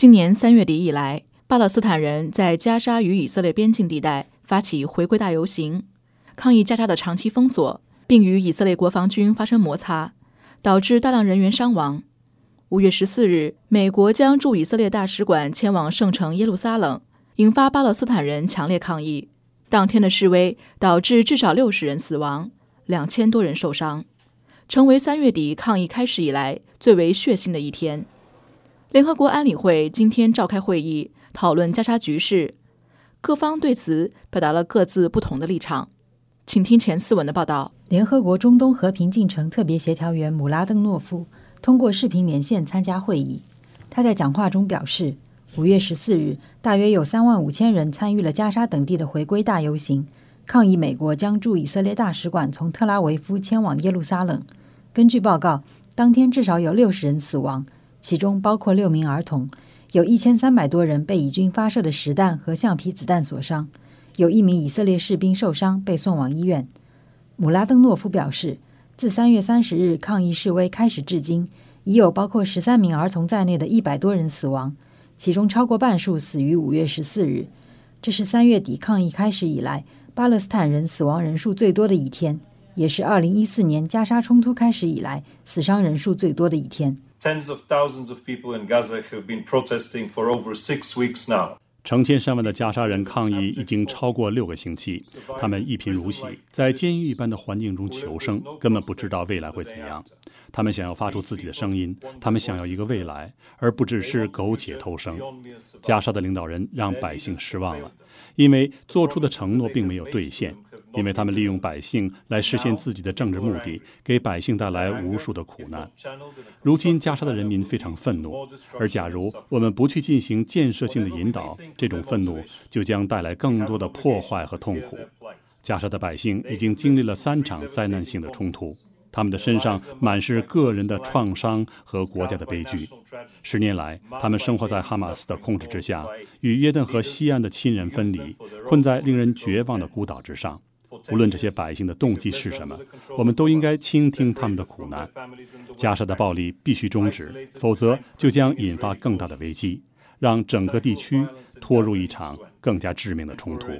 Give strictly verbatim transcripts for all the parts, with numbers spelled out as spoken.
今年三月底以来，巴勒斯坦人在加沙与以色列边境地带发起回归大游行，抗议加沙的长期封锁，并与以色列国防军发生摩擦，导致大量人员伤亡。五月十四日，美国将驻以色列大使馆迁往圣城耶路撒冷，引发巴勒斯坦人强烈抗议。当天的示威导致至少六十人死亡，两千多人受伤，成为三月底抗议开始以来最为血腥的一天。联合国安理会今天召开会议，讨论加沙局势，各方对此表达了各自不同的立场。请听前四文的报道。 联合国中东和平进程特别协调员姆拉登诺夫通过视频连线参加会议。他在讲话中表示，五月十四日，大约有三万五千人参与了加沙等地的回归大游行，抗议美国将驻以色列大使馆从特拉维夫迁往耶路撒冷。根据报告，当天至少有六十人死亡，其中包括六名儿童，有一千三百多人被以军发射的实弹和橡皮子弹所伤，有一名以色列士兵受伤被送往医院。姆拉登诺夫表示，自三月三十日抗议示威开始至今，已有包括十三名儿童在内的一百多人死亡，其中超过半数死于五月十四日。这是三月底抗议开始以来巴勒斯坦人死亡人数最多的一天，也是二零一四年加沙冲突开始以来死伤人数最多的一天。 Tens of thousands of people in Gaza have been protesting for over six weeks now. 成千上万的加沙人抗议已经超过六个星期，他们一贫如洗，在监狱一般的环境中求生，根本不知道未来会怎样。他们想要发出自己的声音，他们想要一个未来，而不只是苟且偷生。加沙的领导人让百姓失望了，因为做出的承诺并没有兑现，因为他们利用百姓来实现自己的政治目的，给百姓带来无数的苦难。如今加沙的人民非常愤怒，而假如我们不去进行建设性的引导，这种愤怒就将带来更多的破坏和痛苦。加沙的百姓已经经历了三场灾难性的冲突，他们的身上满是个人的创伤和国家的悲剧。十年来，他们生活在哈马斯的控制之下，与约旦河西岸的亲人分离，困在令人绝望的孤岛之上。无论这些百姓的动机是什么，我们都应该倾听他们的苦难。加沙的暴力必须终止，否则就将引发更大的危机，让整个地区拖入一场更加致命的冲突。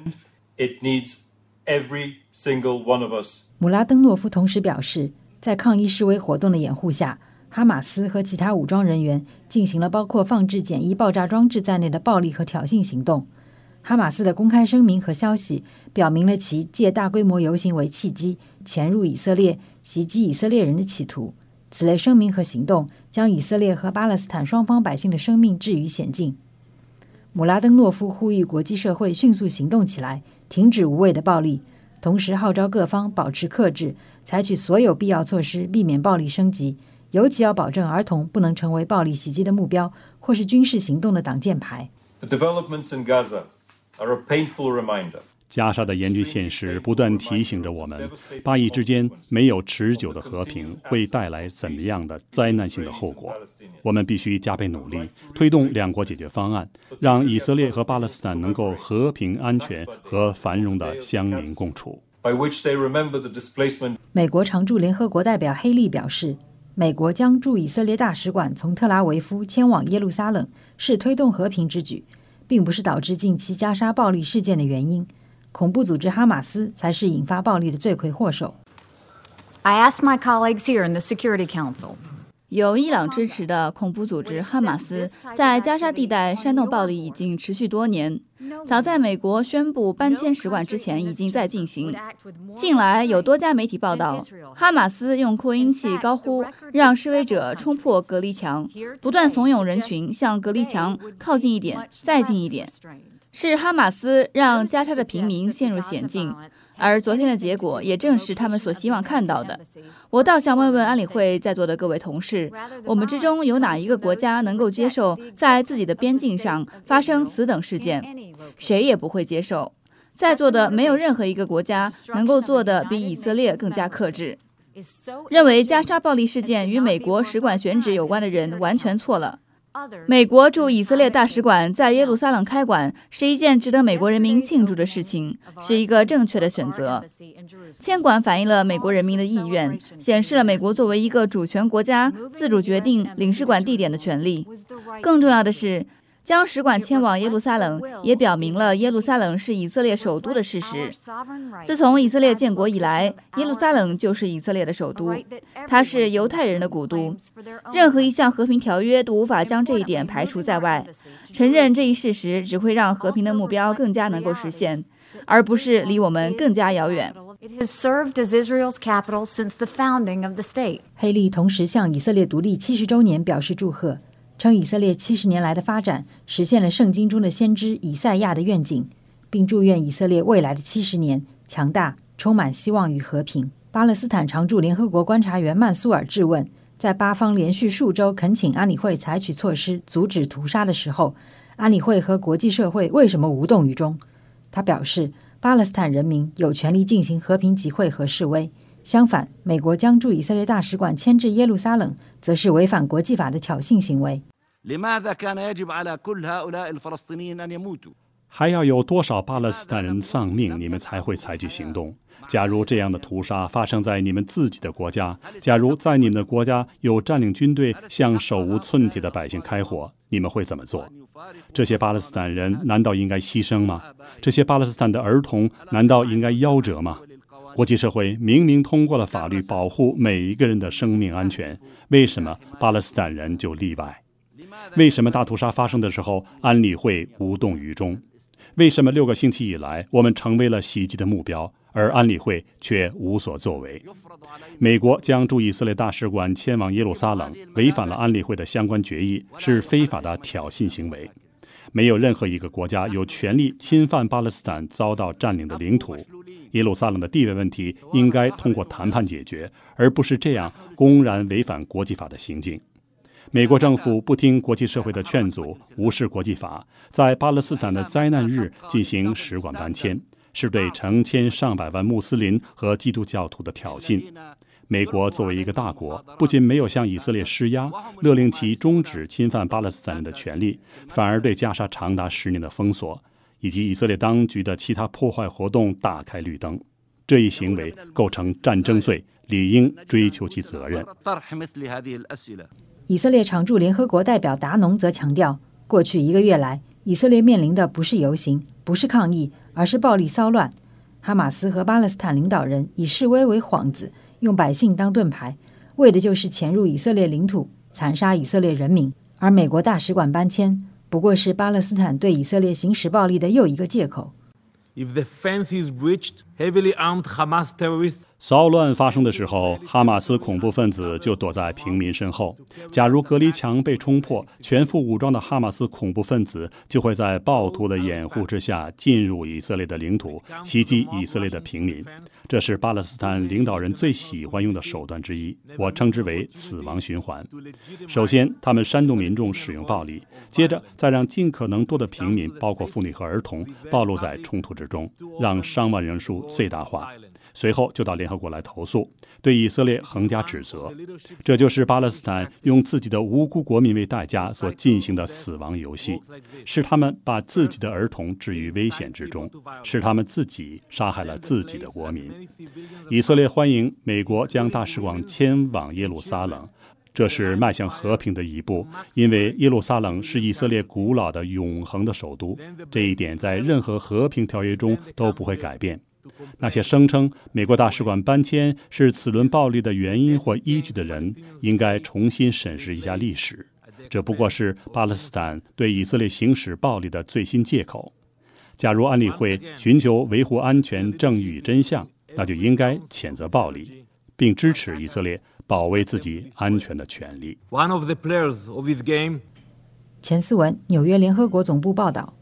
姆拉登诺夫同时表示，在抗议示威活动的掩护下，哈马斯和其他武装人员进行了包括放置简易爆炸装置在内的暴力和挑衅行动。哈马斯的公开声明和消息表明了其借大规模游行为契机，潜入以色列袭击以色列人的企图。此类声明和行动将以色列和巴勒斯坦双方百姓的生命置于险境。姆拉登诺夫呼吁国际社会迅速行动起来，停止无谓的暴力，同时号召各方保持克制，采取所有必要措施，避免暴力升级，尤其要保证儿童不能成为暴力袭击的目标或是军事行动的挡箭牌。 The developments in Gaza are a painful reminder. 加沙的严峻现实不断提醒着我们，巴以之间没有持久的和平会带来怎么样的灾难性的后果。我们必须加倍努力，推动两国解决方案，让以色列和巴勒斯坦能够和平、安全和繁荣的相邻共处。 美国常驻联合国代表黑利表示，美国将驻以色列大使馆从特拉维夫迁往耶路撒冷，是推动和平之举，并不是导致近期加沙暴力事件的原因。恐怖组织哈马斯才是引发暴力的罪魁祸首。 I asked my colleagues here in the Security Council. 由伊朗支持的恐怖组织哈马斯在加沙地带煽动暴力已经持续多年，早在美国宣布搬迁使馆之前已经在进行。近来有多家媒体报道，哈马斯用扩音器高呼让示威者冲破隔离墙，不断怂恿人群向隔离墙靠近一点，再近一点。是哈马斯让加沙的平民陷入险境，而昨天的结果也正是他们所希望看到的。我倒想问问安理会在座的各位同事，我们之中有哪一个国家能够接受在自己的边境上发生此等事件？谁也不会接受。在座的没有任何一个国家能够做得比以色列更加克制。认为加沙暴力事件与美国使馆选址有关的人完全错了。 美国驻以色列大使馆在耶路撒冷开馆是一件值得美国人民庆祝的事情，是一个正确的选择。迁馆反映了美国人民的意愿，显示了美国作为一个主权国家自主决定领事馆地点的权利。更重要的是，将使馆迁往耶路撒冷，也表明了耶路撒冷是以色列首都的事实。自从以色列建国以来，耶路撒冷就是以色列的首都，它是犹太人的古都。任何一项和平条约都无法将这一点排除在外。承认这一事实只会让和平的目标更加能够实现，而不是离我们更加遥远。 黑利同时向以色列独立七十周年表示祝贺，称以色列七十年来的发展实现了圣经中的先知以赛亚的愿景，并祝愿以色列未来的七十年强大，充满希望与和平。巴勒斯坦常驻联合国观察员曼苏尔质问，在巴方连续数周恳请安理会采取措施阻止屠杀的时候，安理会和国际社会为什么无动于衷？他表示，巴勒斯坦人民有权利进行和平集会和示威，相反，美国将驻以色列大使馆迁至耶路撒冷，则是违反国际法的挑衅行为。 还要有多少巴勒斯坦人丧命，你们才会采取行动？假如这样的屠杀发生在你们自己的国家，假如在你们的国家有占领军队向手无寸铁的百姓开火，你们会怎么做？这些巴勒斯坦人难道应该牺牲吗？这些巴勒斯坦的儿童难道应该夭折吗？国际社会明明通过了法律保护每一个人的生命安全，为什么巴勒斯坦人就例外？为什么大屠杀发生的时候，安理会无动于衷？为什么六个星期以来，我们成为了袭击的目标，而安理会却无所作为？美国将驻以色列大使馆迁往耶路撒冷，违反了安理会的相关决议，是非法的挑衅行为。没有任何一个国家有权利侵犯巴勒斯坦遭到占领的领土。耶路撒冷的地位问题应该通过谈判解决，而不是这样公然违反国际法的行径。美国政府不听国际社会的劝阻，无视国际法，在巴勒斯坦的灾难日进行使馆搬迁，是对成千上百万穆斯林和基督教徒的挑衅。美国作为一个大国，不仅没有向以色列施压，勒令其终止侵犯巴勒斯坦人的权利，反而对加沙长达十年的封锁以及以色列当局的其他破坏活动打开绿灯。这一行为构成战争罪，理应追究其责任。 以色列常驻联合国代表达农则强调，过去一个月来，以色列面临的不是游行，不是抗议，而是暴力骚乱。哈马斯和巴勒斯坦领导人以示威为幌子，用百姓当盾牌，为的就是潜入以色列领土，残杀以色列人民。而美国大使馆搬迁，不过是巴勒斯坦对以色列行使暴力的又一个借口。 If the fence is breached, heavily armed Hamas terrorists 骚乱发生的时候，哈马斯恐怖分子就躲在平民身后。假如隔离墙被冲破，全副武装的哈马斯恐怖分子就会在暴徒的掩护之下进入以色列的领土，袭击以色列的平民。这是巴勒斯坦领导人最喜欢用的手段之一，我称之为死亡循环。首先，他们煽动民众使用暴力，接着再让尽可能多的平民，包括妇女和儿童，暴露在冲突之中，让伤亡人数最大化。随后就到联合国来投诉，对以色列横加指责。这就是巴勒斯坦用自己的无辜国民为代价所进行的死亡游戏，是他们把自己的儿童置于危险之中，是他们自己杀害了自己的国民。以色列欢迎美国将大使馆迁往耶路撒冷，这是迈向和平的一步，因为耶路撒冷是以色列古老的永恒的首都，这一点在任何和平条约中都不会改变。那些声称美国大使馆搬迁是此轮暴力的原因或依据的人，应该重新审视一下历史。这不过是巴勒斯坦对以色列行使暴力的最新借口。假如安理会寻求维护安全、正义与真相，那就应该谴责暴力，并支持以色列保卫自己安全的权利。 One of the players of this game. 钱思文，纽约联合国总部报道。